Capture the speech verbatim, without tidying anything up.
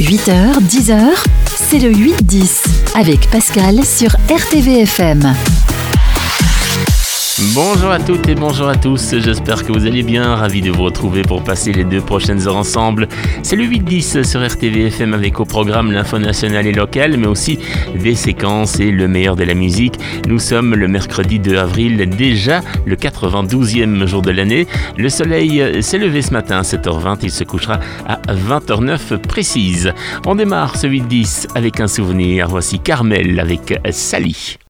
huit heures, dix heures, c'est le huit dix avec Pascal sur R T V F M. Bonjour à toutes et bonjour à tous, j'espère que vous allez bien, ravi de vous retrouver pour passer les deux prochaines heures ensemble. C'est le huit dix sur R T V F M avec au programme l'info nationale et locale, mais aussi des séquences et le meilleur de la musique. Nous sommes le mercredi deux avril, déjà le quatre-vingt-douzième jour de l'année. Le soleil s'est levé ce matin à sept heures vingt, il se couchera à vingt heures neuf précise. On démarre ce huit dix avec un souvenir, voici Carmel avec Sally.